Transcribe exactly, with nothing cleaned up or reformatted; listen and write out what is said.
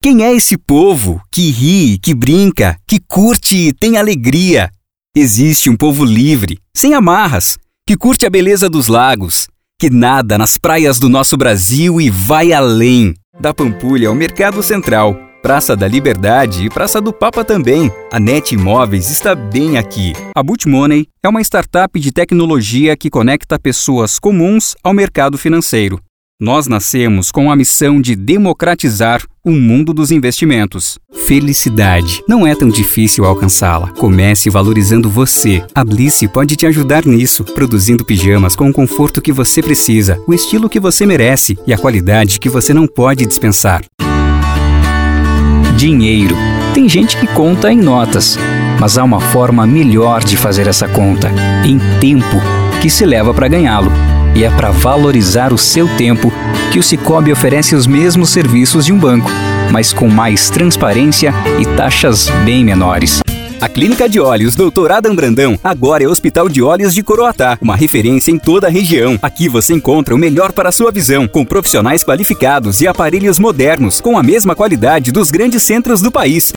Quem é esse povo que ri, que brinca, que curte e tem alegria? Existe um povo livre, sem amarras, que curte a beleza dos lagos, que nada nas praias do nosso Brasil e vai além. Da Pampulha ao Mercado Central, Praça da Liberdade e Praça do Papa também. A Net Imóveis está bem aqui. A Boot Money é uma startup de tecnologia que conecta pessoas comuns ao mercado financeiro. Nós nascemos com a missão de democratizar o mundo dos investimentos. Felicidade. Não é tão difícil alcançá-la. Comece valorizando você. A Bliss pode te ajudar nisso, produzindo pijamas com o conforto que você precisa, o estilo que você merece e a qualidade que você não pode dispensar. Dinheiro. Tem gente que conta em notas, mas há uma forma melhor de fazer essa conta, em tempo, que se leva para ganhá-lo. E é para valorizar o seu tempo que o Sicoob oferece os mesmos serviços de um banco, mas com mais transparência e taxas bem menores. A Clínica de Olhos doutor Adam Brandão agora é Hospital de Olhos de Coroatá, uma referência em toda a região. Aqui você encontra o melhor para a sua visão, com profissionais qualificados e aparelhos modernos, com a mesma qualidade dos grandes centros do país.